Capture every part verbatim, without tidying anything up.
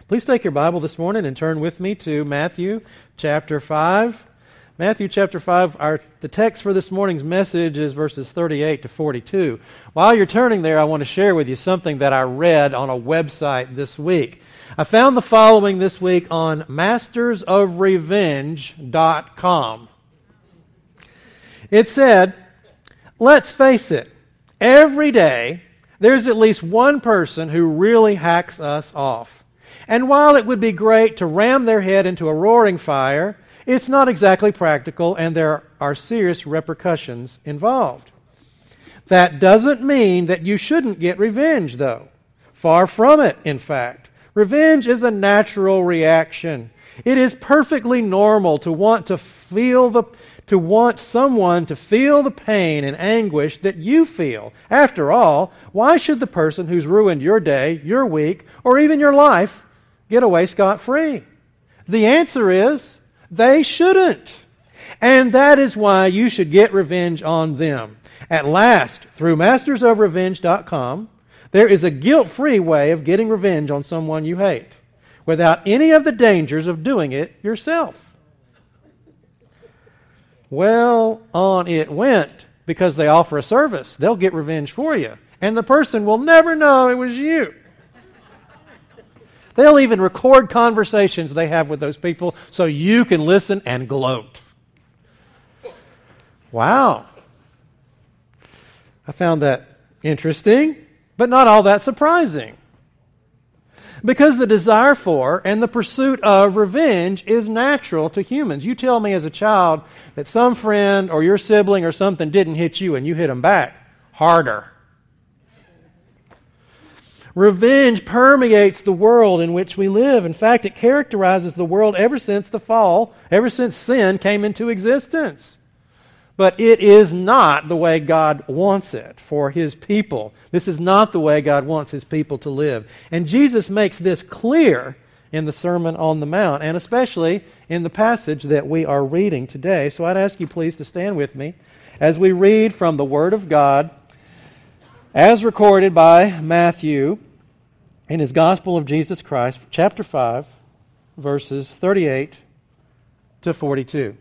Please take your Bible this morning and turn with me to Matthew chapter five. Matthew chapter five, our, the text for this morning's message is verses thirty-eight to forty-two. While you're turning there, I want to share with you something that I read on a website this week. I found the following this week on masters of revenge dot com. It said, let's face it, every day there's at least one person who really hacks us off. And while it would be great to ram their head into a roaring fire, it's not exactly practical and there are serious repercussions involved. That doesn't mean that you shouldn't get revenge, though. Far from it, in fact. Revenge is a natural reaction. It is perfectly normal to want to feel the to want someone to feel the pain and anguish that you feel. After all, why should the person who's ruined your day, your week, or even your life get away scot-free? The answer is, they shouldn't. And that is why you should get revenge on them. At last, through masters of revenge dot com, there is a guilt-free way of getting revenge on someone you hate, without any of the dangers of doing it yourself. Well, on it went, because they offer a service. They'll get revenge for you, and the person will never know it was you. They'll even record conversations they have with those people so you can listen and gloat. Wow. I found that interesting, but not all that surprising. Because the desire for and the pursuit of revenge is natural to humans. You tell me as a child that some friend or your sibling or something didn't hit you and you hit them back harder. Revenge permeates the world in which we live. In fact, it characterizes the world ever since the fall, ever since sin came into existence. But it is not the way God wants it for His people. This is not the way God wants His people to live. And Jesus makes this clear in the Sermon on the Mount, and especially in the passage that we are reading today. So I'd ask you please to stand with me as we read from the Word of God as recorded by Matthew in his Gospel of Jesus Christ, chapter five, verses thirty-eight to forty-two.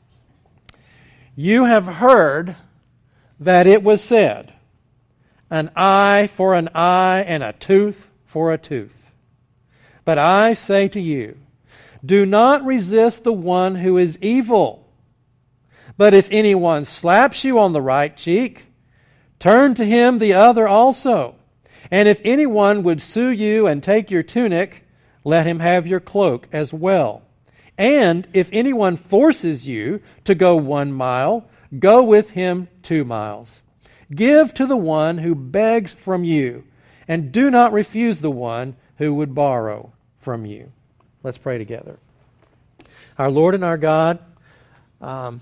You have heard that it was said, an eye for an eye and a tooth for a tooth. But I say to you, do not resist the one who is evil. But if anyone slaps you on the right cheek, turn to him the other also. And if anyone would sue you and take your tunic, let him have your cloak as well. And if anyone forces you to go one mile, go with him two miles. Give to the one who begs from you, and do not refuse the one who would borrow from you. Let's pray together. Our Lord and our God, um,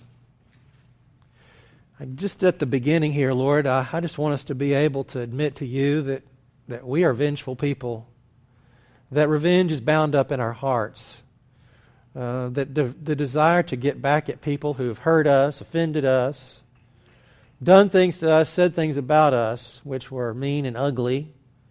just at the beginning here, Lord, I, I just want us to be able to admit to you that, that we are vengeful people, that revenge is bound up in our hearts. Uh, that de- the desire to get back at people who have hurt us, offended us, done things to us, said things about us which were mean and ugly,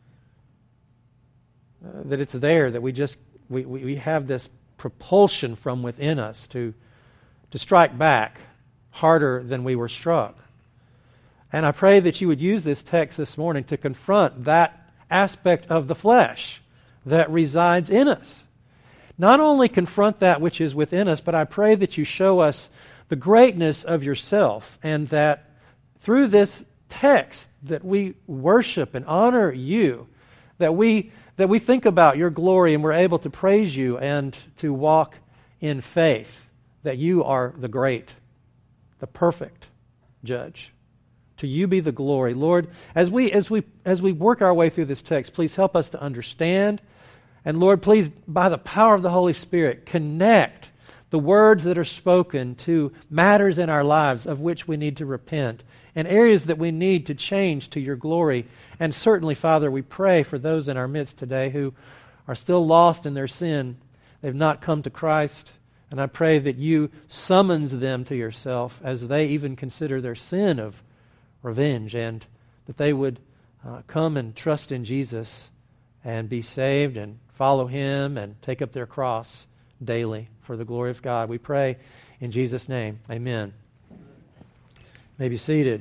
uh, that it's there, that we just we, we, we have this propulsion from within us to to strike back harder than we were struck. And I pray that you would use this text this morning to confront that aspect of the flesh that resides in us. Not only confront that which is within us, but I pray that you show us the greatness of yourself, and that through this text that we worship and honor you, that we that we think about your glory and we're able to praise you and to walk in faith that you are the great, the perfect judge. To you be the glory. Lord, as we as we as we work our way through this text, please help us to understand. And Lord, please, by the power of the Holy Spirit, connect the words that are spoken to matters in our lives of which we need to repent, and areas that we need to change to your glory. And certainly, Father, we pray for those in our midst today who are still lost in their sin. They've not come to Christ. And I pray that you summons them to yourself as they even consider their sin of revenge, and that they would uh, come and trust in Jesus and be saved and follow Him and take up their cross daily for the glory of God. We pray in Jesus' name. Amen. You may be seated.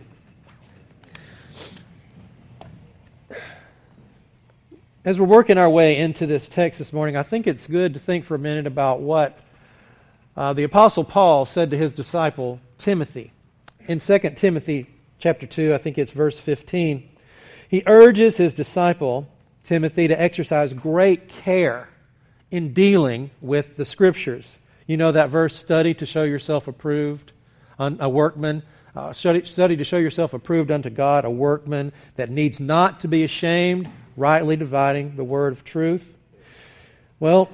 As we're working our way into this text this morning, I think it's good to think for a minute about what uh, the Apostle Paul said to his disciple Timothy. In Second Timothy chapter two, I think it's verse fifteen, he urges his disciple Timothy to exercise great care in dealing with the Scriptures. You know that verse, study to show yourself approved, a workman, uh, study, study to show yourself approved unto God, a workman that needs not to be ashamed, rightly dividing the word of truth. Well,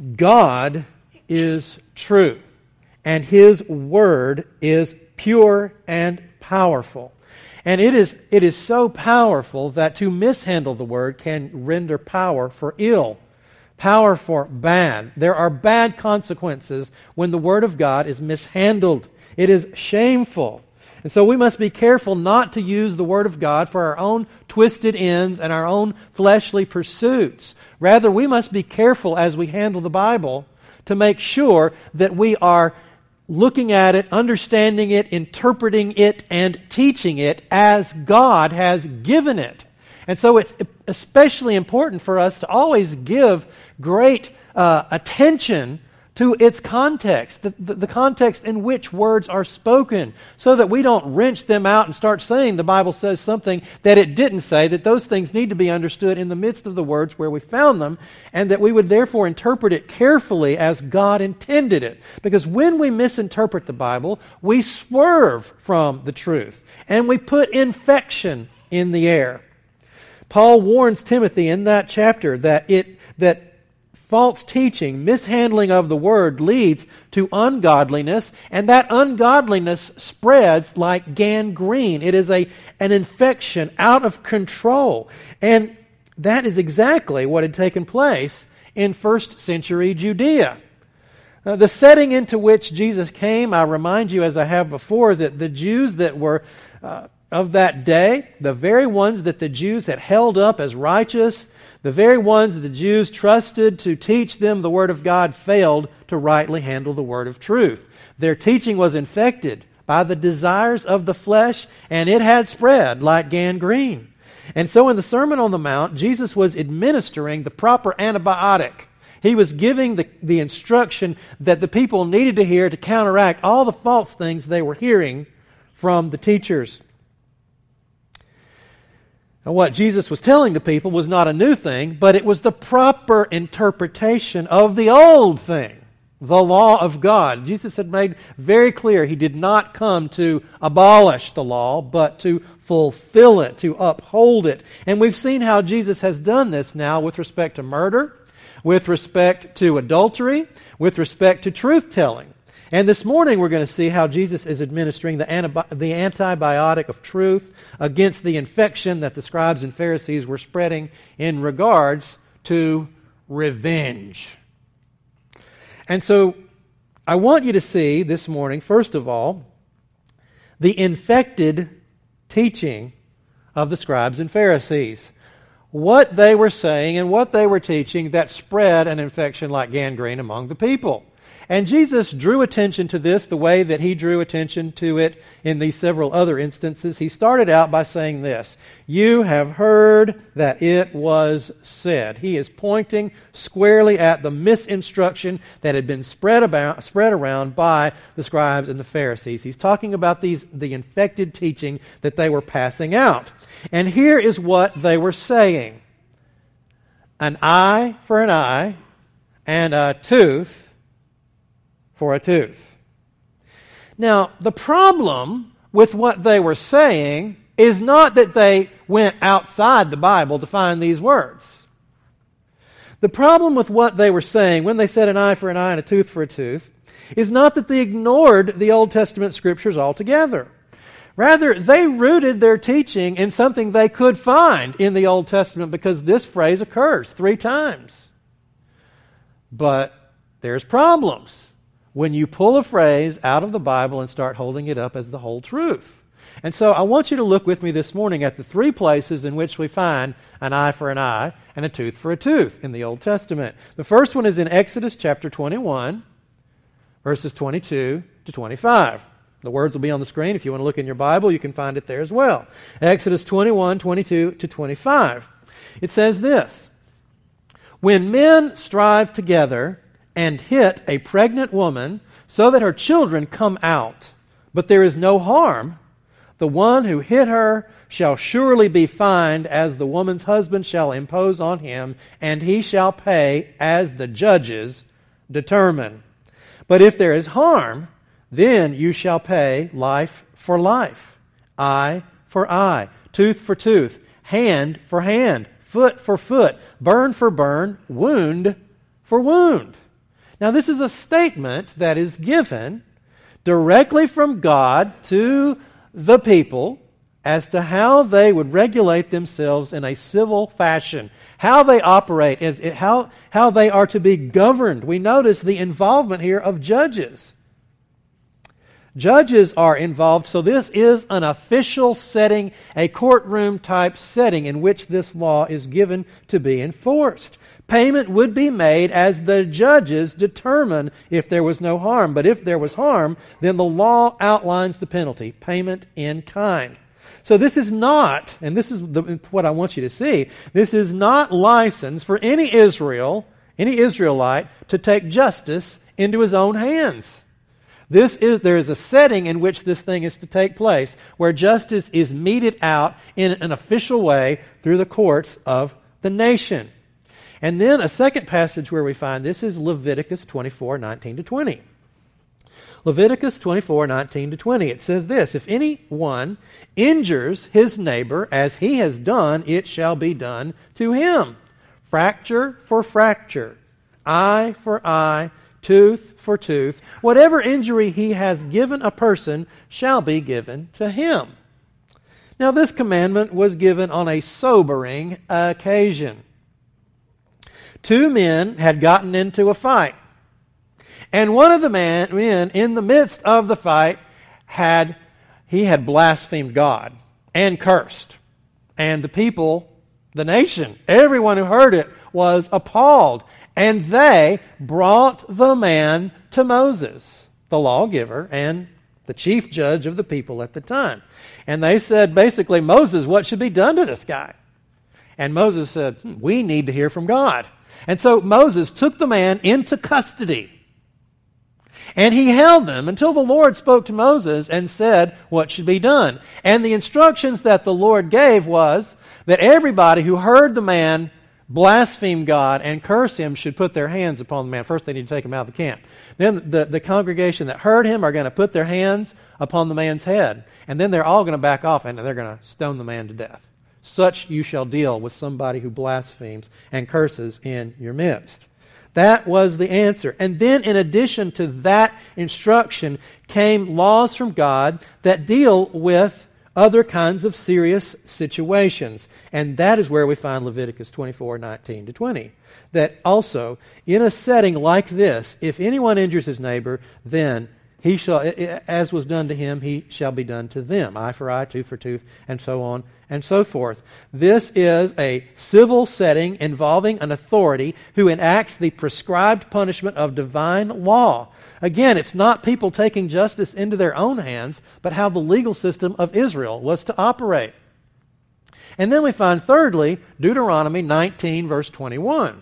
God is true, and His word is pure and powerful. And it is it is so powerful that to mishandle the word can render power for ill, power for bad. There are bad consequences when the word of God is mishandled. It is shameful. And so we must be careful not to use the Word of God for our own twisted ends and our own fleshly pursuits. Rather, we must be careful as we handle the Bible to make sure that we are looking at it, understanding it, interpreting it, and teaching it as God has given it. And so it's especially important for us to always give great uh, attention to its context, the, the, the context in which words are spoken, so that we don't wrench them out and start saying the Bible says something that it didn't say, that those things need to be understood in the midst of the words where we found them, and that we would therefore interpret it carefully as God intended it. Because when we misinterpret the Bible, we swerve from the truth, and we put infection in the air. Paul warns Timothy in that chapter that it that false teaching, mishandling of the word leads to ungodliness, and that ungodliness spreads like gangrene. It is a an infection out of control. And that is exactly what had taken place in first century Judea. Uh, the setting into which Jesus came, I remind you, as I have before, that the Jews that were uh, of that day, the very ones that the Jews had held up as righteous, the very ones that the Jews trusted to teach them the Word of God, failed to rightly handle the Word of truth. Their teaching was infected by the desires of the flesh, and it had spread like gangrene. And so in the Sermon on the Mount, Jesus was administering the proper antibiotic. He was giving the, the instruction that the people needed to hear to counteract all the false things they were hearing from the teachers. And what Jesus was telling the people was not a new thing, but it was the proper interpretation of the old thing, the law of God. Jesus had made very clear He did not come to abolish the law, but to fulfill it, to uphold it. And we've seen how Jesus has done this now with respect to murder, with respect to adultery, with respect to truth-telling. And this morning we're going to see how Jesus is administering the, antibi- the antibiotic of truth against the infection that the scribes and Pharisees were spreading in regards to revenge. And so I want you to see this morning, first of all, the infected teaching of the scribes and Pharisees. What they were saying and what they were teaching that spread an infection like gangrene among the people. And Jesus drew attention to this the way that He drew attention to it in these several other instances. He started out by saying this, "You have heard that it was said." He is pointing squarely at the misinstruction that had been spread about, spread around by the scribes and the Pharisees. He's talking about these the infected teaching that they were passing out. And here is what they were saying. An eye for an eye and a tooth for a tooth. Now, the problem with what they were saying is not that they went outside the Bible to find these words. The problem with what they were saying when they said an eye for an eye and a tooth for a tooth is not that they ignored the Old Testament Scriptures altogether. Rather, they rooted their teaching in something they could find in the Old Testament because this phrase occurs three times. But there's problems when you pull a phrase out of the Bible and start holding it up as the whole truth. And so I want you to look with me this morning at the three places in which we find an eye for an eye and a tooth for a tooth in the Old Testament. The first one is in Exodus chapter twenty-one, verses twenty-two to twenty-five. The words will be on the screen. If you want to look in your Bible, you can find it there as well. Exodus twenty-one, twenty-two to twenty-five. It says this: when men strive together and hit a pregnant woman so that her children come out, but there is no harm, the one who hit her shall surely be fined, as the woman's husband shall impose on him, and he shall pay as the judges determine. But if there is harm, then you shall pay life for life, eye for eye, tooth for tooth, hand for hand, foot for foot, burn for burn, wound for wound. Now, this is a statement that is given directly from God to the people as to how they would regulate themselves in a civil fashion, how they operate, as how, how they are to be governed. We notice the involvement here of judges. Judges are involved, so this is an official setting, a courtroom type setting in which this law is given to be enforced. Payment would be made as the judges determine if there was no harm. But if there was harm, then the law outlines the penalty, payment in kind. So this is not, and this is the, what I want you to see, this is not license for any Israel, any Israelite, to take justice into his own hands. This is, there is a setting in which this thing is to take place, where justice is meted out in an official way through the courts of the nation. And then a second passage where we find this is Leviticus twenty-four, nineteen to twenty. Leviticus twenty-four, nineteen to twenty. It says this: if anyone injures his neighbor as he has done, it shall be done to him. Fracture for fracture, eye for eye, tooth for tooth. Whatever injury he has given a person shall be given to him. Now, this commandment was given on a sobering occasion. Two men had gotten into a fight. And one of the man, men in the midst of the fight had, he had blasphemed God and cursed. And the people, the nation, everyone who heard it was appalled. And they brought the man to Moses, the lawgiver and the chief judge of the people at the time. And they said, basically, Moses, what should be done to this guy? And Moses said, hmm, we need to hear from God. And so Moses took the man into custody. And he held them until the Lord spoke to Moses and said what should be done. And the instructions that the Lord gave was that everybody who heard the man blaspheme God and curse him should put their hands upon the man. First, they need to take him out of the camp. Then the, the congregation that heard him are going to put their hands upon the man's head. And then they're all going to back off and they're going to stone the man to death. Such you shall deal with somebody who blasphemes and curses in your midst. That was the answer. And then in addition to that instruction came laws from God that deal with other kinds of serious situations. And that is where we find Leviticus twenty-four, nineteen to twenty. That also, in a setting like this, if anyone injures his neighbor, then he shall, as was done to him, he shall be done to them. Eye for eye, tooth for tooth, and so on and so forth. This is a civil setting involving an authority who enacts the prescribed punishment of divine law. Again, it's not people taking justice into their own hands, but how the legal system of Israel was to operate. And then we find, thirdly, Deuteronomy nineteen, verse twenty-one.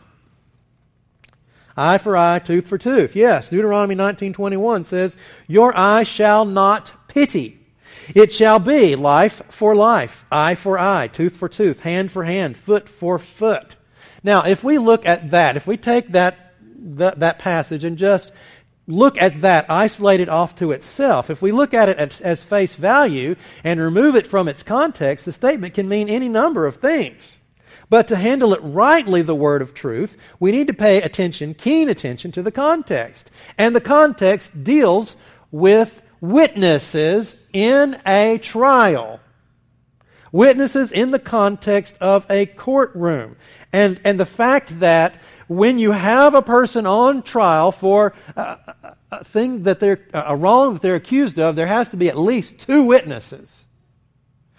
Eye for eye, tooth for tooth. Yes, Deuteronomy nineteen twenty-one says, your eye shall not pity. It shall be life for life, eye for eye, tooth for tooth, hand for hand, foot for foot. Now, if we look at that, if we take that, that, that passage and just look at that isolated off to itself, if we look at it as, as face value and remove it from its context, the statement can mean any number of things. But to handle it rightly, the word of truth, we need to pay attention, keen attention to the context. And the context deals with witnesses in a trial. Witnesses in the context of a courtroom. And, and the fact that when you have a person on trial for a, a thing that they're, a wrong that they're accused of, there has to be at least two witnesses.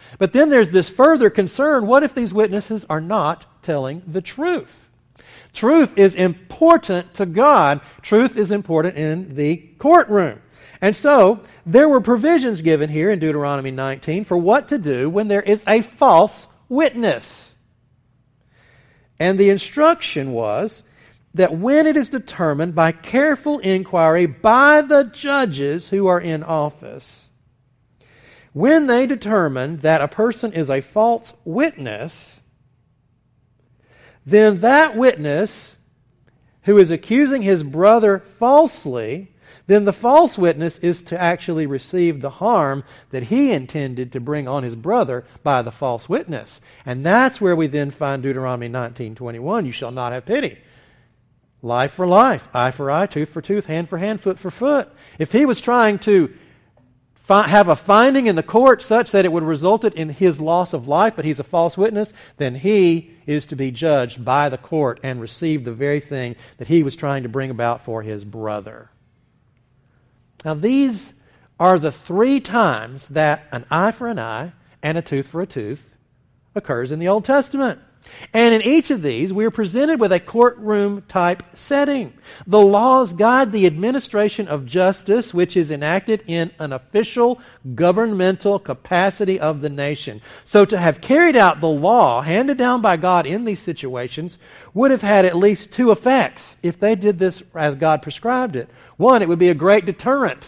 But then there's this further concern. What if these witnesses are not telling the truth? Truth is important to God. Truth is important in the courtroom. And so, there were provisions given here in Deuteronomy nineteen for what to do when there is a false witness. And the instruction was that when it is determined by careful inquiry by the judges who are in office, when they determine that a person is a false witness, then that witness who is accusing his brother falsely, then the false witness is to actually receive the harm that he intended to bring on his brother by the false witness. And that's where we then find Deuteronomy nineteen twenty-one, you shall not have pity. Life for life, eye for eye, tooth for tooth, hand for hand, foot for foot. If he was trying to fi- have a finding in the court such that it would result in his loss of life, but he's a false witness, then he is to be judged by the court and receive the very thing that he was trying to bring about for his brother. Now these are the three times that an eye for an eye and a tooth for a tooth occurs in the Old Testament. And in each of these, we are presented with a courtroom-type setting. The laws guide the administration of justice, which is enacted in an official governmental capacity of the nation. So to have carried out the law handed down by God in these situations would have had at least two effects if they did this as God prescribed it. One, it would be a great deterrent.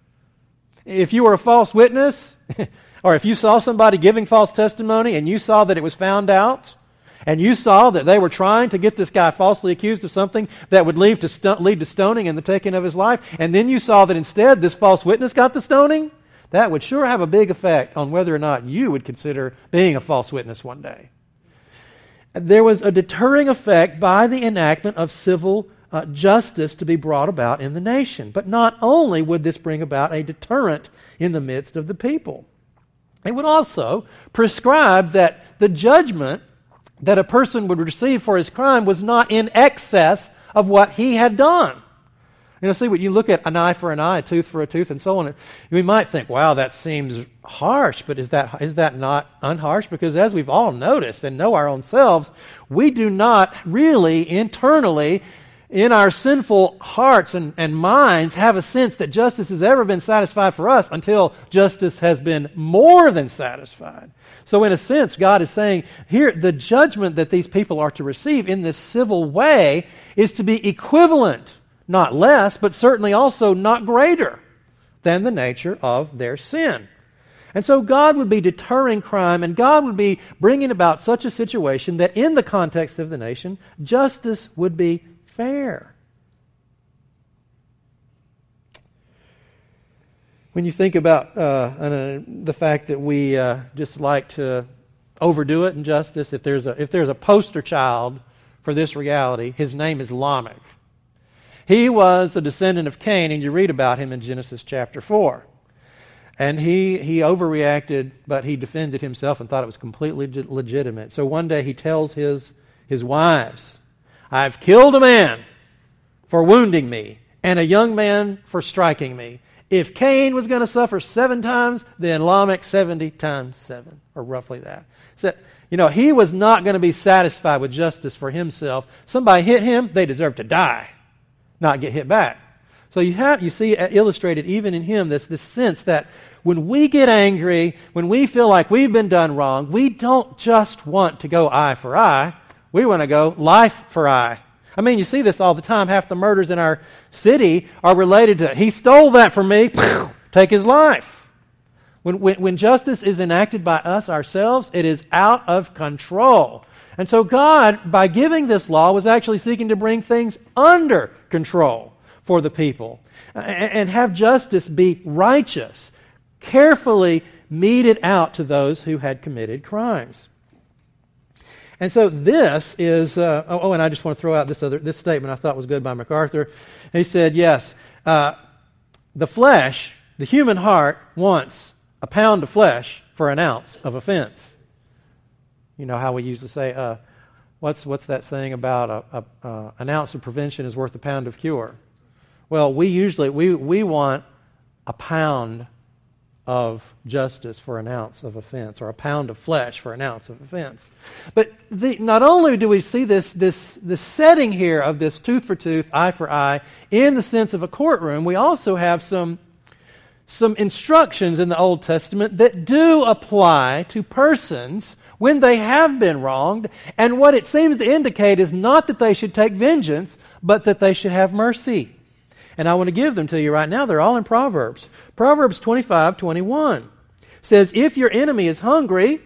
If you were a false witness, or if you saw somebody giving false testimony and you saw that it was found out, and you saw that they were trying to get this guy falsely accused of something that would lead to, st- lead to stoning and the taking of his life, and then you saw that instead this false witness got the stoning, that would sure have a big effect on whether or not you would consider being a false witness one day. There was a deterring effect by the enactment of civil uh, justice to be brought about in the nation. But not only would this bring about a deterrent in the midst of the people, it would also prescribe that the judgment that a person would receive for his crime was not in excess of what he had done. You know, see, when you look at an eye for an eye, a tooth for a tooth, and so on, we might think, wow, that seems harsh, but is that is that not unharsh? Because as we've all noticed and know our own selves, we do not really internally, in our sinful hearts and, and minds, have a sense that justice has ever been satisfied for us until justice has been more than satisfied. So in a sense, God is saying, here, the judgment that these people are to receive in this civil way is to be equivalent, not less, but certainly also not greater than the nature of their sin. And so God would be deterring crime, and God would be bringing about such a situation that in the context of the nation, justice would be fair. When you think about uh, uh, the fact that we uh, just like to overdo it in justice, if there's a if there's a poster child for this reality, his name is Lamech. He was a descendant of Cain, and you read about him in Genesis chapter four. And he he overreacted, but he defended himself and thought it was completely legitimate. So one day he tells his his wives, "I've killed a man for wounding me, and a young man for striking me. If Cain was going to suffer seven times, then Lamech seventy times seven, or roughly that." So, you know, he was not going to be satisfied with justice for himself. Somebody hit him, they deserve to die, not get hit back. So you have, you see illustrated even in him this, this sense that when we get angry, when we feel like we've been done wrong, we don't just want to go eye for eye. We want to go life for eye. I mean, you see this all the time. Half the murders in our city are related to, he stole that from me, take his life. When, when, when justice is enacted by us ourselves, it is out of control. And so God, by giving this law, was actually seeking to bring things under control for the people and, and have justice be righteous, carefully meted out to those who had committed crimes. And so this is, uh, oh, and I just want to throw out this other this statement I thought was good by MacArthur. He said, yes, uh, the flesh, the human heart wants a pound of flesh for an ounce of offense. You know how we used to say, uh, what's what's that saying about a, a, uh, an ounce of prevention is worth a pound of cure? Well, we usually, we, we want a pound of justice for an ounce of offense, or a pound of flesh for an ounce of offense. But the, not only do we see this, this, this setting here of this tooth for tooth, eye for eye, in the sense of a courtroom, we also have some, some instructions in the Old Testament that do apply to persons when they have been wronged, and what it seems to indicate is not that they should take vengeance, but that they should have mercy. And I want to give them to you right now. They're all in Proverbs. Proverbs twenty-five twenty-one says, if your enemy is hungry,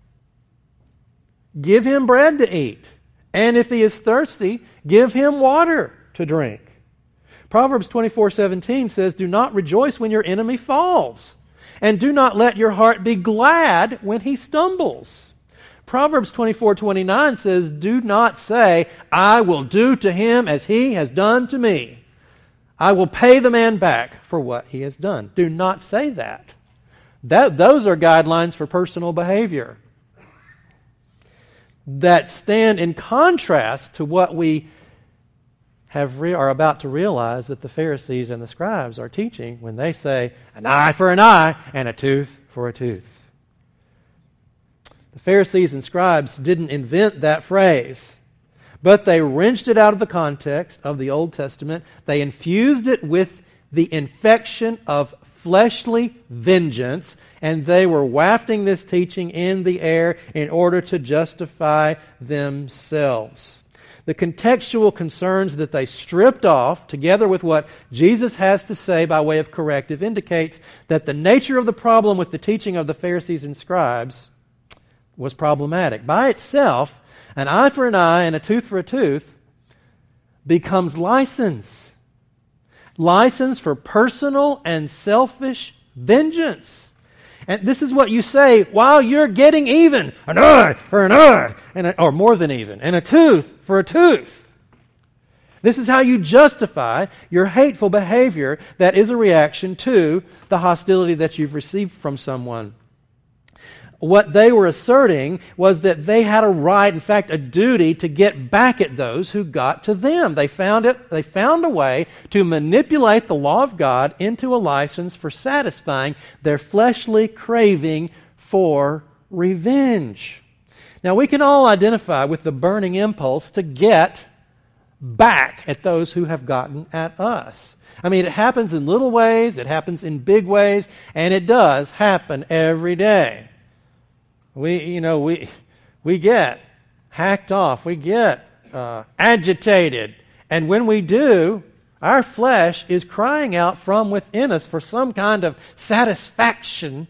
give him bread to eat. And if he is thirsty, give him water to drink. Proverbs twenty-four seventeen says, do not rejoice when your enemy falls, and do not let your heart be glad when he stumbles. Proverbs twenty-four twenty-nine says, do not say, I will do to him as he has done to me. I will pay the man back for what he has done. Do not say that. That those are guidelines for personal behavior that stand in contrast to what we have re- are about to realize that the Pharisees and the scribes are teaching when they say, an eye for an eye and a tooth for a tooth. The Pharisees and scribes didn't invent that phrase, but they wrenched it out of the context of the Old Testament. They infused it with the infection of fleshly vengeance, and they were wafting this teaching in the air in order to justify themselves. The contextual concerns that they stripped off, together with what Jesus has to say by way of corrective, indicates that the nature of the problem with the teaching of the Pharisees and scribes was problematic. By itself, an eye for an eye and a tooth for a tooth becomes license. License for personal and selfish vengeance. And this is what you say while you're getting even. An eye for an eye, and a, or more than even, and a tooth for a tooth. This is how you justify your hateful behavior that is a reaction to the hostility that you've received from someone. What they were asserting was that they had a right, in fact, a duty to get back at those who got to them. They found it, they found a way to manipulate the law of God into a license for satisfying their fleshly craving for revenge. Now, we can all identify with the burning impulse to get back at those who have gotten at us. I mean, it happens in little ways, it happens in big ways, and it does happen every day. We, you know, we we get hacked off. We get uh, agitated. And when we do, our flesh is crying out from within us for some kind of satisfaction.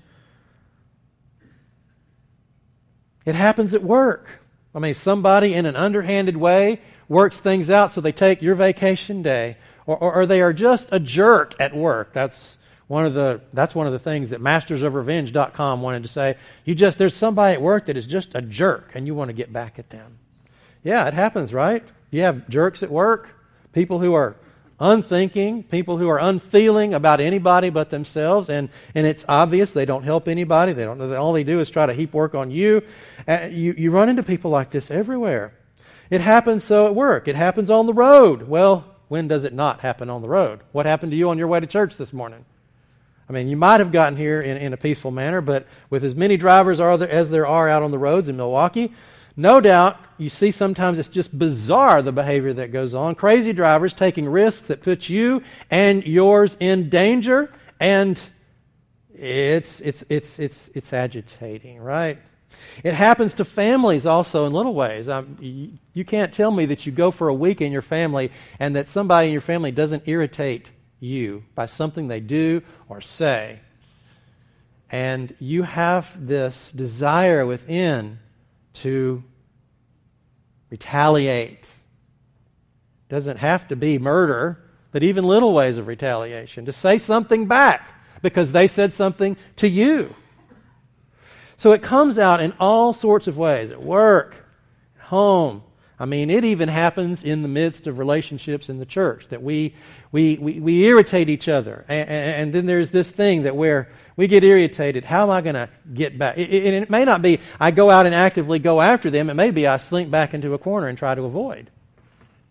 It happens at work. I mean, somebody in an underhanded way works things out so they take your vacation day. Or, or, or they are just a jerk at work. That's One of the that's one of the things that masters of revenge dot com wanted to say. You just there's somebody at work that is just a jerk and you want to get back at them. Yeah, it happens, right? You have jerks at work, people who are unthinking, people who are unfeeling about anybody but themselves, and, and it's obvious they don't help anybody. They don't all they do is try to heap work on you. Uh, you you run into people like this everywhere. It happens so at work. It happens on the road. Well, when does it not happen on the road? What happened to you on your way to church this morning? I mean, you might have gotten here in, in a peaceful manner, but with as many drivers are there, as there are out on the roads in Milwaukee, no doubt you see sometimes it's just bizarre the behavior that goes on. Crazy drivers taking risks that put you and yours in danger, and it's it's it's it's it's agitating, right? It happens to families also in little ways. Um, you, you can't tell me that you go for a week in your family and that somebody in your family doesn't irritate you by something they do or say. And you have this desire within to retaliate. It doesn't have to be murder, but even little ways of retaliation. To say something back because they said something to you. So it comes out in all sorts of ways. At work, at home. I mean, it even happens in the midst of relationships in the church, that we we we, we irritate each other. And, and then there's this thing that where we get irritated. How am I going to get back? It, it, it may not be I go out and actively go after them. It may be I slink back into a corner and try to avoid.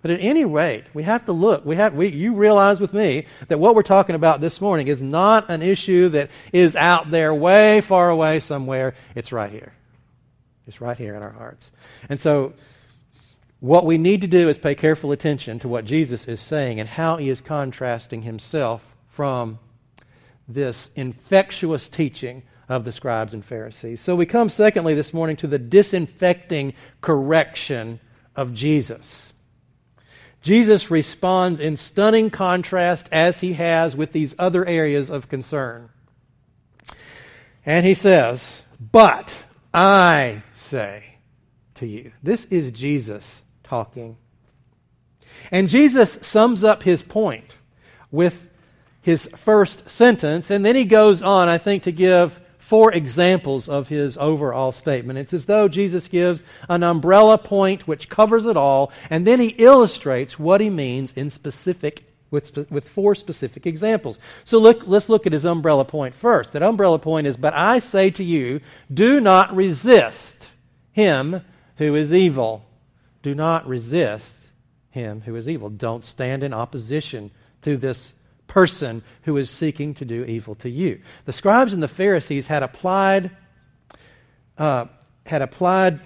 But at any rate, we have to look. We have, we, you realize with me that what we're talking about this morning is not an issue that is out there way far away somewhere. It's right here. It's right here in our hearts. And so what we need to do is pay careful attention to what Jesus is saying and how he is contrasting himself from this infectious teaching of the scribes and Pharisees. So we come secondly this morning to the disinfecting correction of Jesus. Jesus responds in stunning contrast as he has with these other areas of concern. And he says, "But I say to you." This is Jesus talking. And Jesus sums up his point with his first sentence, and then he goes on, I think, to give four examples of his overall statement. It's as though Jesus gives an umbrella point which covers it all, and then he illustrates what he means in specific with, with four specific examples. So look, let's look at his umbrella point first. That umbrella point is, "But I say to you, do not resist him who is evil." Do not resist him who is evil. Don't stand in opposition to this person who is seeking to do evil to you. The scribes and the Pharisees had applied, uh, had applied,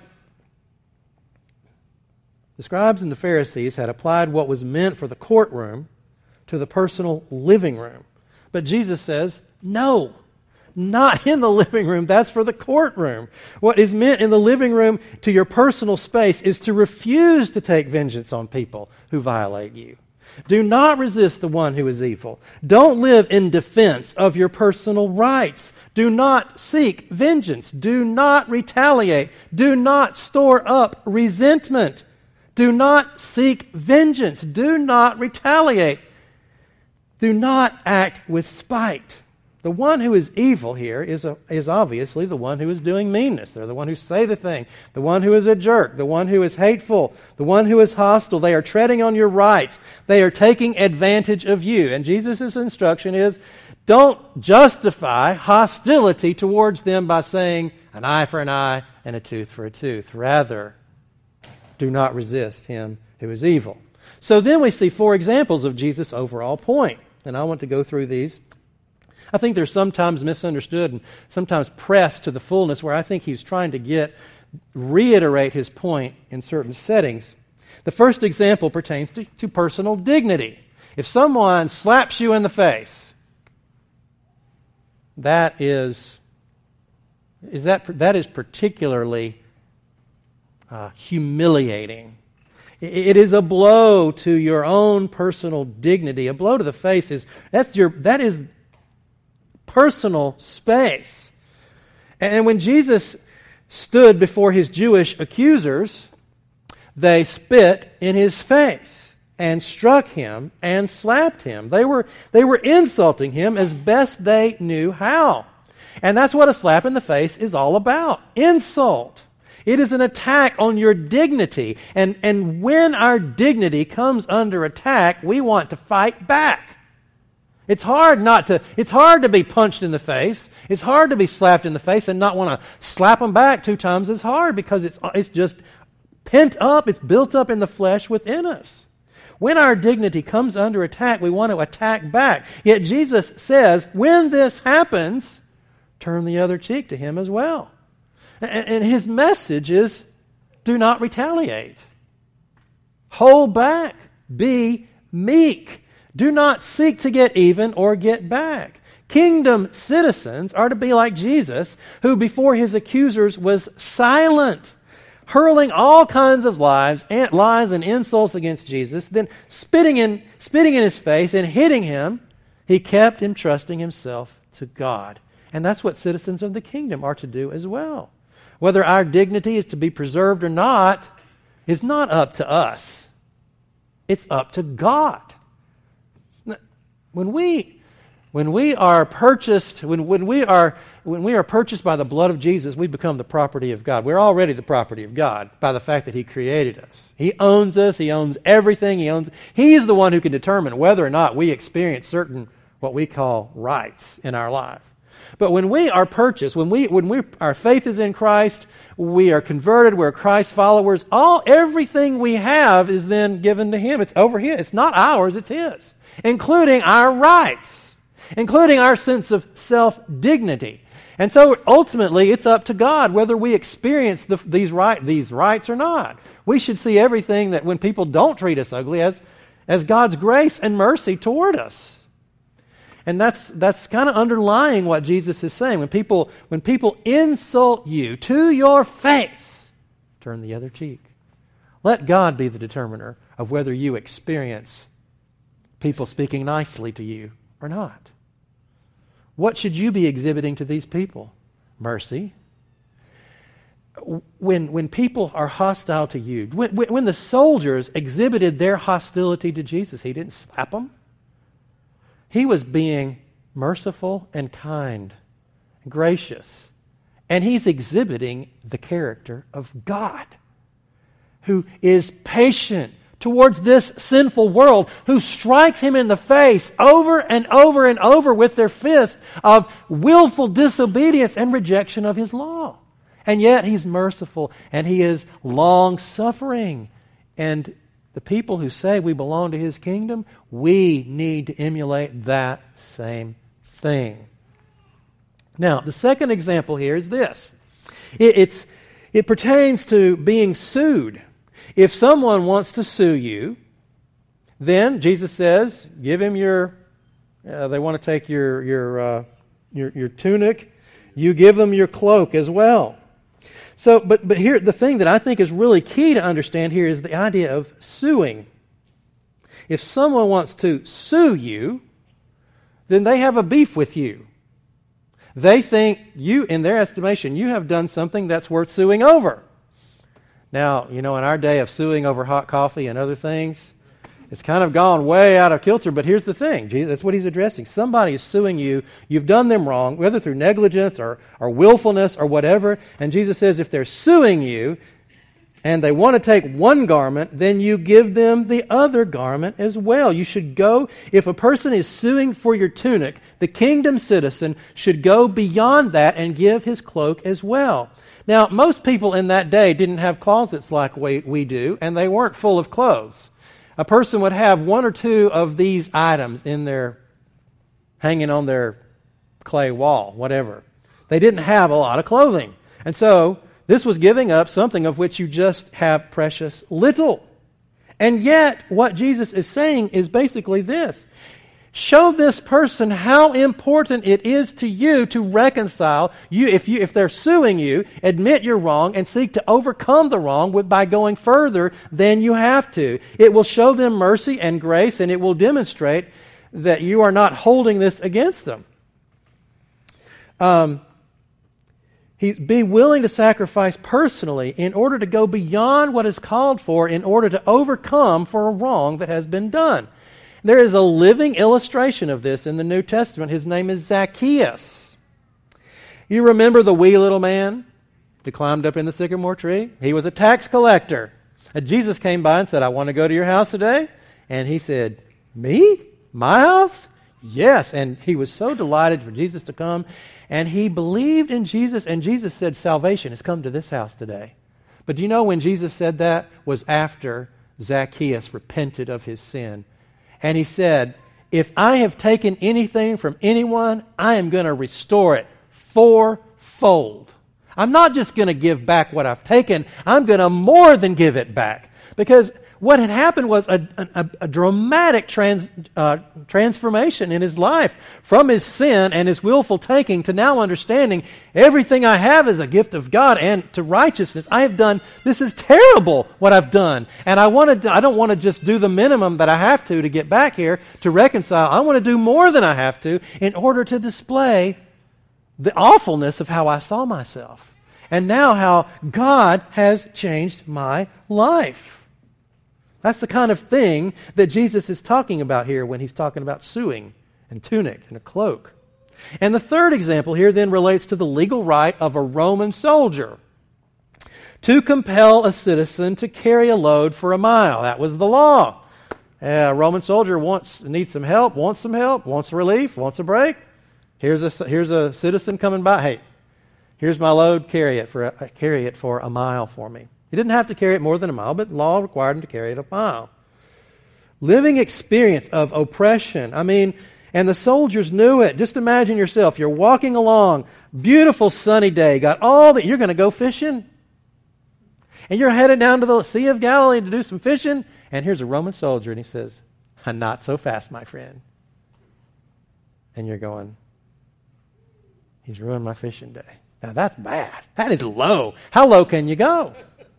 the scribes and the Pharisees had applied what was meant for the courtroom to the personal living room. But Jesus says, no, not in the living room. That's for the courtroom. What is meant in the living room to your personal space is to refuse to take vengeance on people who violate you. Do not resist the one who is evil. Don't live in defense of your personal rights. Do not seek vengeance. Do not retaliate. Do not store up resentment. Do not seek vengeance. Do not retaliate. Do not act with spite. The one who is evil here is, a, is obviously the one who is doing meanness. They're the one who say the thing, the one who is a jerk, the one who is hateful, the one who is hostile. They are treading on your rights. They are taking advantage of you. And Jesus' instruction is, don't justify hostility towards them by saying an eye for an eye and a tooth for a tooth. Rather, do not resist him who is evil. So then we see four examples of Jesus' overall point. And I want to go through these. I think they're sometimes misunderstood and sometimes pressed to the fullness where I think he's trying to get, reiterate his point in certain settings. The first example pertains to, to personal dignity. If someone slaps you in the face, that is, is that, that is particularly uh, humiliating. It is a blow to your own personal dignity. A blow to the face is, that's your, that is personal space. And when Jesus stood before his Jewish accusers, they spit in his face and struck him and slapped him. They were, they were insulting him as best they knew how. And that's what a slap in the face is all about. Insult. It is an attack on your dignity. And, and when our dignity comes under attack, we want to fight back. It's hard not to, it's hard to be punched in the face. It's hard to be slapped in the face and not want to slap them back two times as hard because it's, it's just pent up, it's built up in the flesh within us. When our dignity comes under attack, we want to attack back. Yet Jesus says, when this happens, turn the other cheek to him as well. And, and his message is, do not retaliate. Hold back. Be meek. Do not seek to get even or get back. Kingdom citizens are to be like Jesus, who before his accusers was silent, hurling all kinds of lies, lies and insults against Jesus, then spitting in, spitting in his face and hitting him. He kept entrusting himself to God. And that's what citizens of the kingdom are to do as well. Whether our dignity is to be preserved or not is not up to us. It's up to God. When we, when we are purchased, when, when we are when we are purchased by the blood of Jesus, we become the property of God. We're already the property of God by the fact that He created us. He owns us. He owns everything. He owns. He's the one who can determine whether or not we experience certain what we call rights in our life. But when we are purchased, when we when we our faith is in Christ, we are converted, we're Christ followers, all everything we have is then given to Him. It's over His. It's not ours, it's His. Including our rights, including our sense of self-dignity. And so ultimately it's up to God whether we experience the, these right these rights or not. We should see everything that when people don't treat us ugly as, as God's grace and mercy toward us. And that's that's kind of underlying what Jesus is saying. When people when people insult you to your face, turn the other cheek. Let God be the determiner of whether you experience people speaking nicely to you or not. What should you be exhibiting to these people? Mercy. When, when people are hostile to you, when, when the soldiers exhibited their hostility to Jesus, He didn't slap them. He was being merciful and kind, and gracious. And He's exhibiting the character of God, who is patient towards this sinful world, who strikes Him in the face over and over and over with their fist of willful disobedience and rejection of His law. And yet He's merciful and He is long-suffering. And the people who say we belong to His kingdom, we need to emulate that same thing. Now, the second example here is this. It, it's, it pertains to being sued. If someone wants to sue you, then Jesus says, give him your, uh, they want to take your, your, uh, your, your tunic, you give them your cloak as well. So, but, but here, the thing that I think is really key to understand here is the idea of suing. If someone wants to sue you, then they have a beef with you. They think you, in their estimation, you have done something that's worth suing over. Now, you know, in our day of suing over hot coffee and other things, it's kind of gone way out of kilter, but here's the thing. Jesus, that's what He's addressing. Somebody is suing you. You've done them wrong, whether through negligence or, or willfulness or whatever. And Jesus says if they're suing you and they want to take one garment, then you give them the other garment as well. You should go, if a person is suing for your tunic, the kingdom citizen should go beyond that and give his cloak as well. Now, most people in that day didn't have closets like we, we do, and they weren't full of clothes. A person would have one or two of these items in their, hanging on their clay wall, whatever. They didn't have a lot of clothing. And so, this was giving up something of which you just have precious little. And yet, what Jesus is saying is basically this. Show this person how important it is to you to reconcile. You, if you, if they're suing you, admit you're wrong and seek to overcome the wrong with, by going further than you have to. It will show them mercy and grace, and it will demonstrate that you are not holding this against them. Um, he, be willing to sacrifice personally in order to go beyond what is called for in order to overcome for a wrong that has been done. There is a living illustration of this in the New Testament. His name is Zacchaeus. You remember the wee little man who climbed up in the sycamore tree? He was a tax collector. And Jesus came by and said, I want to go to your house today. And he said, me? My house? Yes. And he was so delighted for Jesus to come. And he believed in Jesus. And Jesus said, salvation has come to this house today. But do you know when Jesus said that was after Zacchaeus repented of his sin? And he said, if I have taken anything from anyone, I am going to restore it fourfold. I'm not just going to give back what I've taken. I'm going to more than give it back. Because what had happened was a, a, a dramatic trans, uh, transformation in his life from his sin and his willful taking to now understanding everything I have is a gift of God and to righteousness. I have done, this is terrible what I've done. And I want to, I don't want to just do the minimum that I have to to get back here to reconcile. I want to do more than I have to in order to display the awfulness of how I saw myself. And now how God has changed my life. That's the kind of thing that Jesus is talking about here when He's talking about suing and tunic and a cloak. And the third example here then relates to the legal right of a Roman soldier to compel a citizen to carry a load for a mile. That was the law. A Roman soldier wants needs some help, wants some help, wants relief, wants a break. Here's a, here's a citizen coming by. Hey, here's my load. Carry it for a, carry it for a mile for me. He didn't have to carry it more than a mile, but law required him to carry it a mile. Living experience of oppression. I mean, and the soldiers knew it. Just imagine yourself. You're walking along, beautiful sunny day, got all that. You're going to go fishing. And you're headed down to the Sea of Galilee to do some fishing. And here's a Roman soldier, and he says, not so fast, my friend. And you're going, he's ruined my fishing day. Now that's bad. That is low. How low can you go?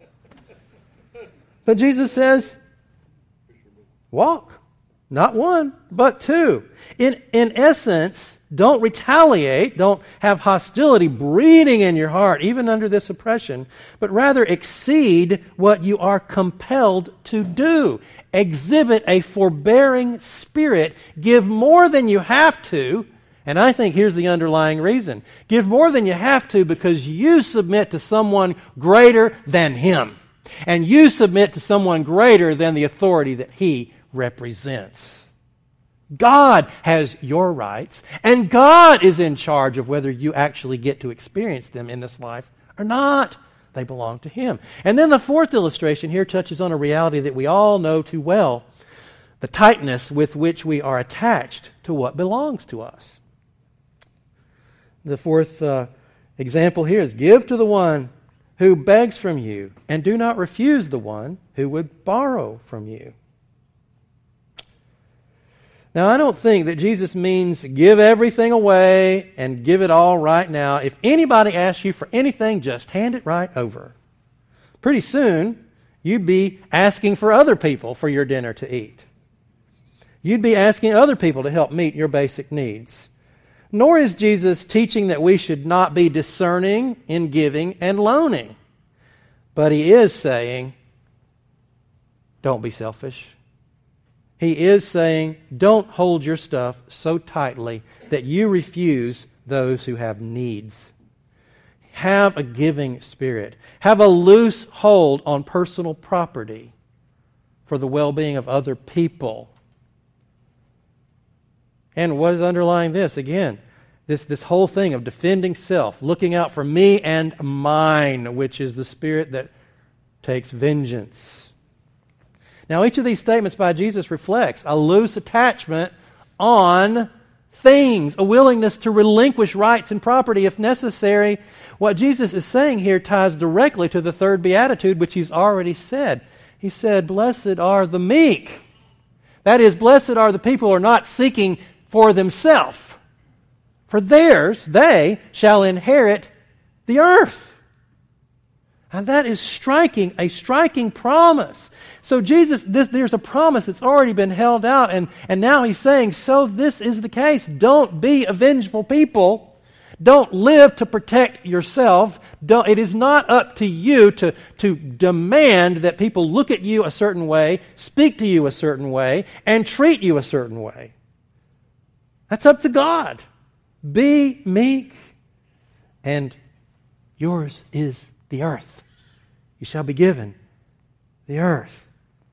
But Jesus says, walk. Not one, but two. In, in essence, don't retaliate. Don't have hostility breeding in your heart, even under this oppression, but rather exceed what you are compelled to do. Exhibit a forbearing spirit. Give more than you have to. And I think here's the underlying reason. Give more than you have to because you submit to someone greater than him. And you submit to someone greater than the authority that he represents. God has your rights, and God is in charge of whether you actually get to experience them in this life or not. They belong to him. And then the fourth illustration here touches on a reality that we all know too well, the tightness with which we are attached to what belongs to us. The fourth uh, example here is give to the one who begs from you, and do not refuse the one who would borrow from you. Now, I don't think that Jesus means give everything away and give it all right now. If anybody asks you for anything, just hand it right over. Pretty soon, you'd be asking for other people for your dinner to eat. You'd be asking other people to help meet your basic needs. Nor is Jesus teaching that we should not be discerning in giving and loaning. But he is saying, don't be selfish. He is saying, don't hold your stuff so tightly that you refuse those who have needs. Have a giving spirit. Have a loose hold on personal property for the well-being of other people. And what is underlying this? Again, this, this whole thing of defending self, looking out for me and mine, which is the spirit that takes vengeance. Now, each of these statements by Jesus reflects a loose attachment on things, a willingness to relinquish rights and property if necessary. What Jesus is saying here ties directly to the third beatitude, which he's already said. He said, blessed are the meek. That is, blessed are the people who are not seeking for themselves. For theirs, they shall inherit the earth. And that is striking, a striking promise. So Jesus, this, there's a promise that's already been held out, and, and now he's saying, so this is the case. Don't be a vengeful people. Don't live to protect yourself. Don't, it is not up to you to, to demand that people look at you a certain way, speak to you a certain way, and treat you a certain way. That's up to God. Be meek, and yours is the earth. You shall be given the earth.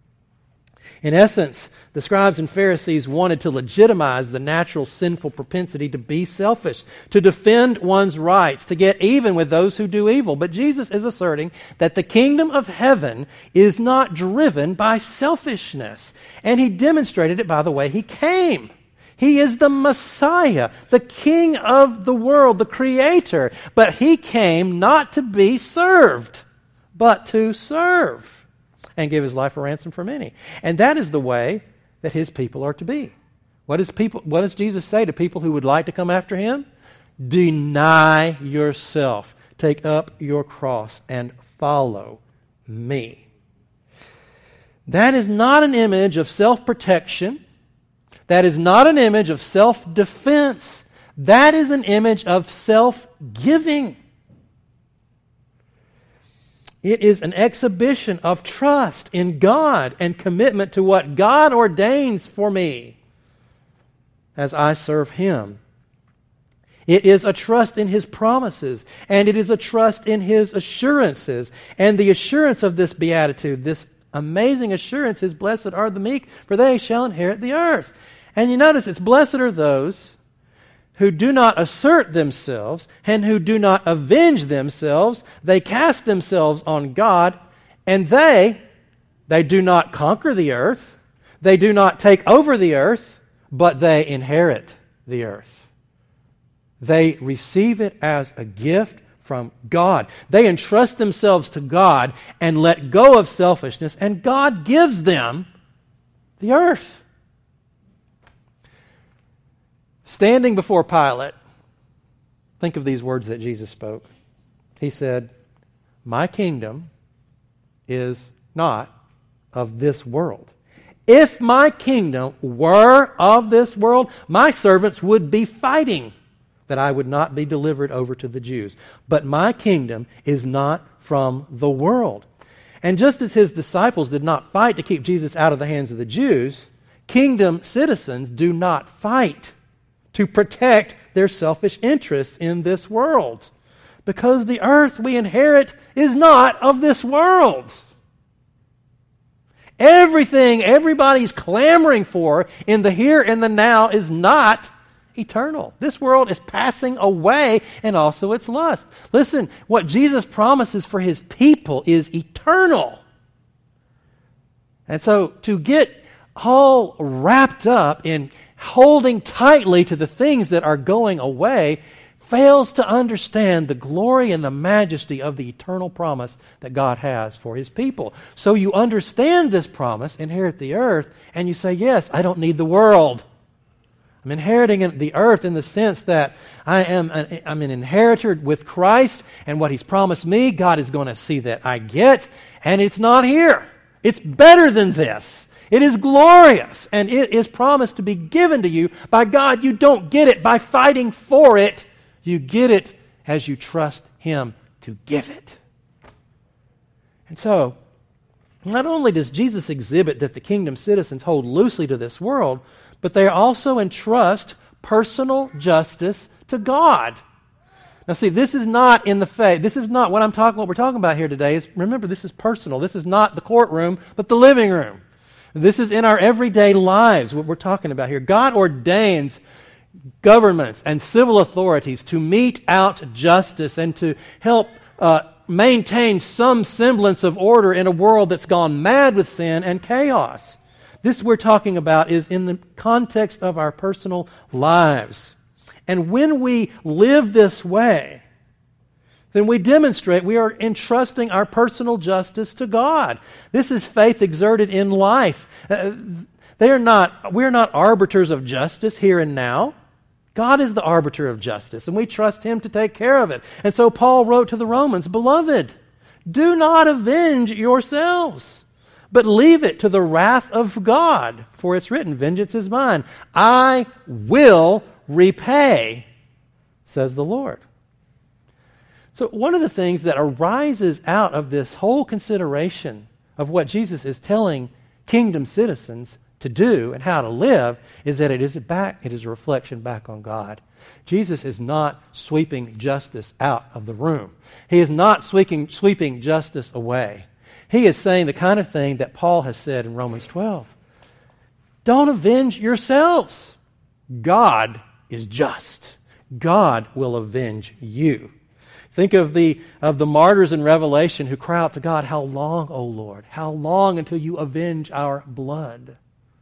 In essence, the scribes and Pharisees wanted to legitimize the natural sinful propensity to be selfish, to defend one's rights, to get even with those who do evil. But Jesus is asserting that the kingdom of heaven is not driven by selfishness. And he demonstrated it by the way he came. He is the Messiah, the King of the world, the Creator. But he came not to be served, but to serve and give his life a ransom for many. And that is the way that his people are to be. What is people? What does Jesus say to people who would like to come after him? Deny yourself. Take up your cross and follow me. That is not an image of self-protection. That is not an image of self-defense. That is an image of self-giving. It is an exhibition of trust in God and commitment to what God ordains for me as I serve him. It is a trust in his promises, and it is a trust in his assurances. And the assurance of this beatitude, this amazing assurance, is blessed are the meek, for they shall inherit the earth. And you notice it's blessed are those who do not assert themselves and who do not avenge themselves. They cast themselves on God, and they, they do not conquer the earth. They do not take over the earth, but they inherit the earth. They receive it as a gift from God. They entrust themselves to God and let go of selfishness, and God gives them the earth. Standing before Pilate, think of these words that Jesus spoke. He said, "My kingdom is not of this world. If my kingdom were of this world, my servants would be fighting that I would not be delivered over to the Jews. But my kingdom is not from the world." And just as his disciples did not fight to keep Jesus out of the hands of the Jews, kingdom citizens do not fight to protect their selfish interests in this world, because the earth we inherit is not of this world. Everything everybody's clamoring for in the here and the now is not eternal. This world is passing away, and also its lust. Listen, what Jesus promises for His people is eternal. And so to get all wrapped up in holding tightly to the things that are going away fails to understand the glory and the majesty of the eternal promise that God has for His people. So you understand this promise, inherit the earth, and you say, yes, I don't need the world. I'm inheriting the earth in the sense that I am an, I'm an inheritor with Christ, and what He's promised me, God is going to see that I get, and it's not here. It's better than this. It is glorious, and it is promised to be given to you by God. You don't get it by fighting for it. You get it as you trust Him to give it. And so, not only does Jesus exhibit that the kingdom citizens hold loosely to this world, but they also entrust personal justice to God. Now see, this is not in the faith. This is not what I'm talking, what we're talking about here today. Is, remember, this is personal. This is not the courtroom, but the living room. This is in our everyday lives, what we're talking about here. God ordains governments and civil authorities to mete out justice and to help uh, maintain some semblance of order in a world that's gone mad with sin and chaos. This we're talking about is in the context of our personal lives. And when we live this way, then we demonstrate we are entrusting our personal justice to God. This is faith exerted in life. Uh, they are not, we're not arbiters of justice here and now. God is the arbiter of justice, and we trust Him to take care of it. And so Paul wrote to the Romans, "Beloved, do not avenge yourselves, but leave it to the wrath of God. For it's written, 'Vengeance is mine. I will repay,' says the Lord." So one of the things that arises out of this whole consideration of what Jesus is telling kingdom citizens to do and how to live is that it is a back, it is a reflection back on God. Jesus is not sweeping justice out of the room. He is not sweeping, sweeping justice away. He is saying the kind of thing that Paul has said in Romans twelve. Don't avenge yourselves. God is just. God will avenge you. Think of the of the martyrs in Revelation who cry out to God, "How long, O Lord? How long until you avenge our blood?"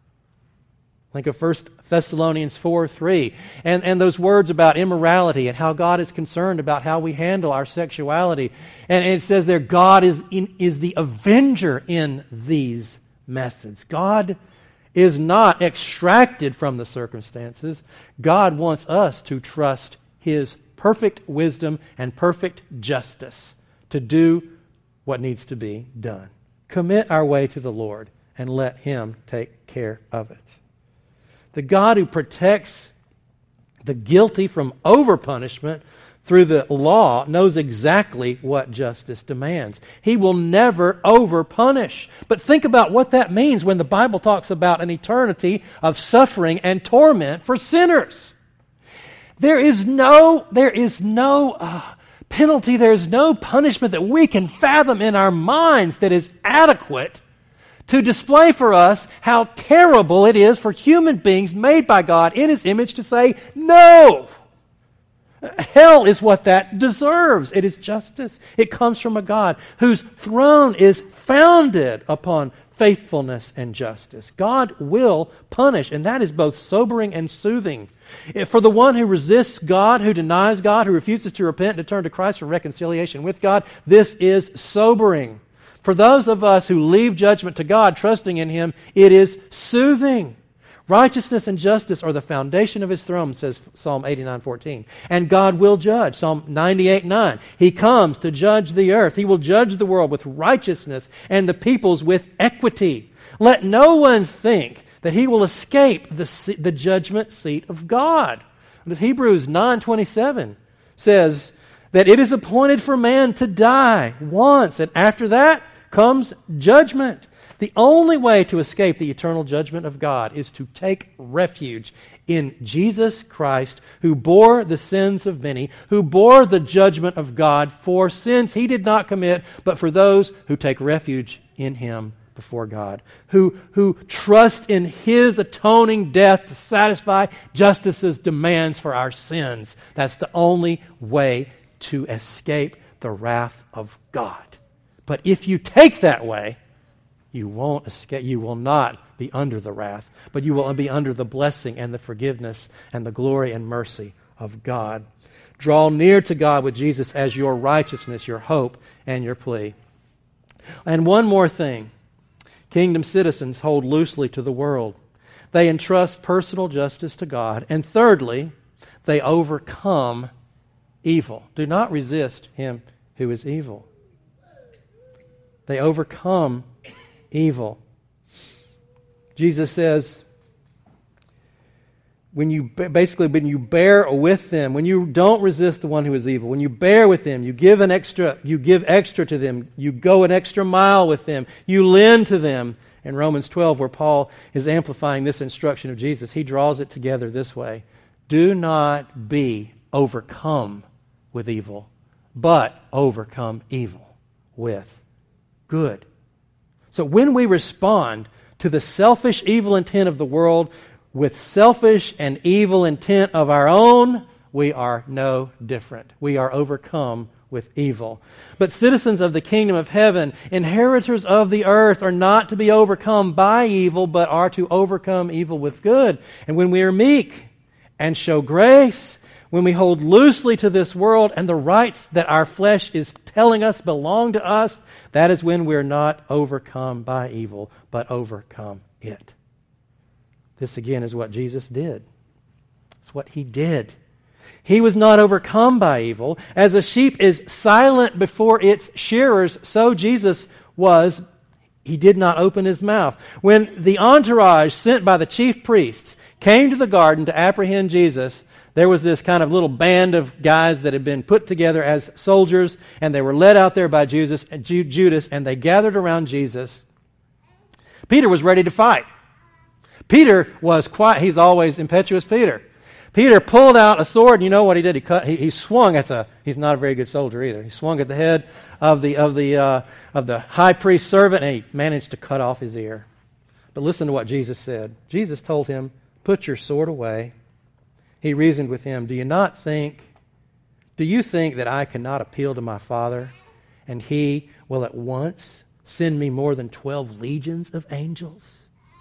Think of First Thessalonians four three and, and those words about immorality and how God is concerned about how we handle our sexuality. And, and it says there, God is, in, is the avenger in these methods. God is not extracted from the circumstances. God wants us to trust His perfect wisdom and perfect justice to do what needs to be done. Commit our way to the Lord and let Him take care of it. The God who protects the guilty from over-punishment through the law knows exactly what justice demands. He will never over-punish. But think about what that means when the Bible talks about an eternity of suffering and torment for sinners. There is no, there is no uh, penalty, there is no punishment that we can fathom in our minds that is adequate to display for us how terrible it is for human beings made by God in His image to say, no, Hell is what that deserves. It is justice. It comes from a God whose throne is founded upon faithfulness and justice. God will punish, and that is both sobering and soothing. For the one who resists God, who denies God, who refuses to repent and to turn to Christ for reconciliation with God, this is sobering. For those of us who leave judgment to God, trusting in Him, it is soothing. Righteousness and justice are the foundation of His throne, says Psalm eighty-nine fourteen. And God will judge, Psalm ninety-eight nine. He comes to judge the earth. He will judge the world with righteousness and the peoples with equity. Let no one think that he will escape the, the judgment seat of God. Hebrews nine twenty-seven says that it is appointed for man to die once, and after that comes judgment. The only way to escape the eternal judgment of God is to take refuge in Jesus Christ, who bore the sins of many, who bore the judgment of God for sins He did not commit, but for those who take refuge in Him before God, who, who trust in His atoning death to satisfy justice's demands for our sins. That's the only way to escape the wrath of God. But if you take that way, you won't escape, you will not be under the wrath, but you will be under the blessing and the forgiveness and the glory and mercy of God. Draw near to God with Jesus as your righteousness, your hope, and your plea. And one more thing. Kingdom citizens hold loosely to the world. They entrust personal justice to God. And thirdly, they overcome evil. Do not resist him who is evil. They overcome evil. Jesus says, when you basically when you bear with them, when you don't resist the one who is evil, when you bear with them, you give an extra, you give extra to them, you go an extra mile with them, you lend to them. In Romans twelve, where Paul is amplifying this instruction of Jesus, he draws it together this way: do not be overcome with evil, but overcome evil with good. So when we respond to the selfish evil intent of the world with selfish and evil intent of our own, we are no different. We are overcome with evil. But citizens of the kingdom of heaven, inheritors of the earth, are not to be overcome by evil, but are to overcome evil with good. And when we are meek and show grace, when we hold loosely to this world and the rights that our flesh is telling us belong to us, that is when we're not overcome by evil, but overcome it. This again is what Jesus did. It's what He did. He was not overcome by evil. As a sheep is silent before its shearers, so Jesus was. He did not open His mouth. When the entourage sent by the chief priests came to the garden to apprehend Jesus, there was this kind of little band of guys that had been put together as soldiers, and they were led out there by Judas, Judas, and they gathered around Jesus. Peter was ready to fight. Peter was quiet. He's always impetuous Peter. Peter pulled out a sword, and you know what he did? He cut. He, he swung at the. He's not a very good soldier either. He swung at the head of the of the uh, of the high priest's servant, and he managed to cut off his ear. But listen to what Jesus said. Jesus told him, "Put your sword away." He reasoned with him, "Do you not think? Do you think that I cannot appeal to my Father, and He will at once send me more than twelve legions of angels?"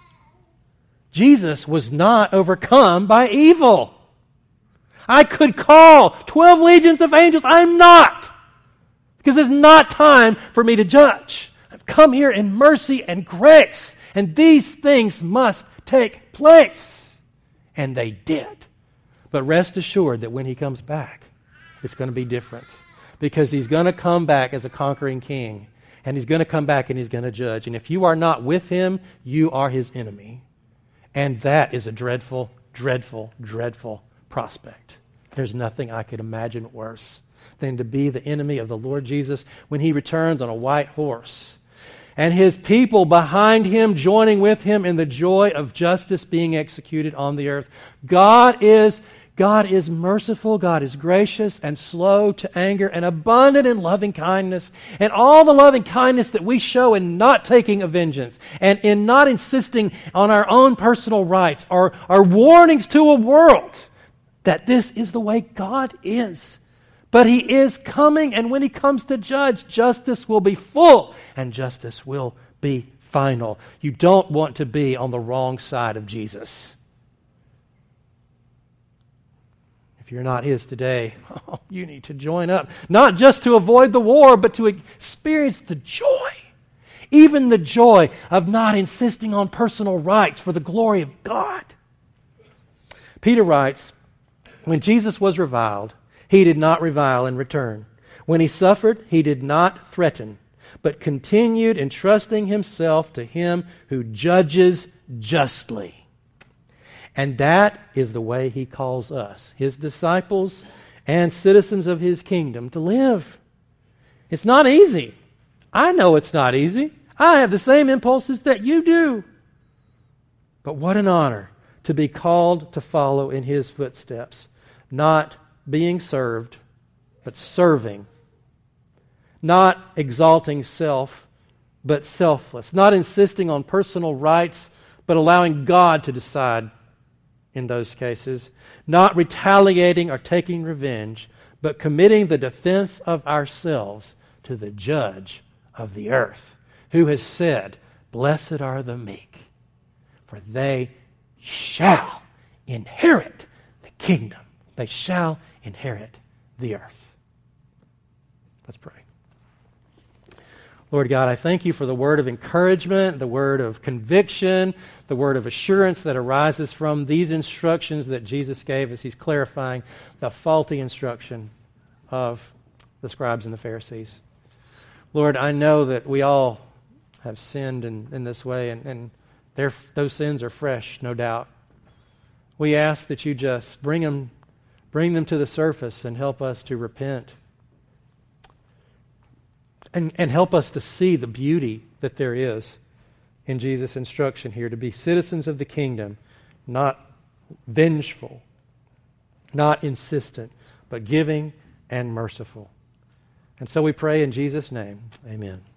Jesus was not overcome by evil. I could call twelve legions of angels. I'm not. Because it's not time for me to judge. I've come here in mercy and grace. And these things must take place. And they did. But rest assured that when He comes back, it's going to be different. Because He's going to come back as a conquering king. And He's going to come back and He's going to judge. And if you are not with Him, you are His enemy. And that is a dreadful, dreadful, dreadful prospect. There's nothing I could imagine worse than to be the enemy of the Lord Jesus when He returns on a white horse, and His people behind Him joining with Him in the joy of justice being executed on the earth. God is God is merciful, God is gracious and slow to anger and abundant in loving kindness. And all the loving kindness that we show in not taking a vengeance and in not insisting on our own personal rights are, are warnings to a world that this is the way God is. But He is coming, and when He comes to judge, justice will be full, and justice will be final. You don't want to be on the wrong side of Jesus. If you're not His today, oh, you need to join up. Not just to avoid the war, but to experience the joy. Even the joy of not insisting on personal rights for the glory of God. Peter writes, when Jesus was reviled, He did not revile in return. When He suffered, He did not threaten, but continued entrusting Himself to Him who judges justly. And that is the way He calls us, His disciples and citizens of His kingdom, to live. It's not easy. I know it's not easy. I have the same impulses that you do. But what an honor to be called to follow in His footsteps, not being served, but serving. Not exalting self, but selfless. Not insisting on personal rights, but allowing God to decide in those cases. Not retaliating or taking revenge, but committing the defense of ourselves to the Judge of the earth, who has said, "Blessed are the meek, for they shall inherit the kingdom." They shall inherit the earth. Let's pray. Lord God, I thank You for the word of encouragement, the word of conviction, the word of assurance that arises from these instructions that Jesus gave as He's clarifying the faulty instruction of the scribes and the Pharisees. Lord, I know that we all have sinned in, in this way, and, and those sins are fresh, no doubt. We ask that You just bring them, bring them to the surface and help us to repent. And, and help us to see the beauty that there is in Jesus' instruction here, to be citizens of the kingdom, not vengeful, not insistent, but giving and merciful. And so we pray in Jesus' name, amen.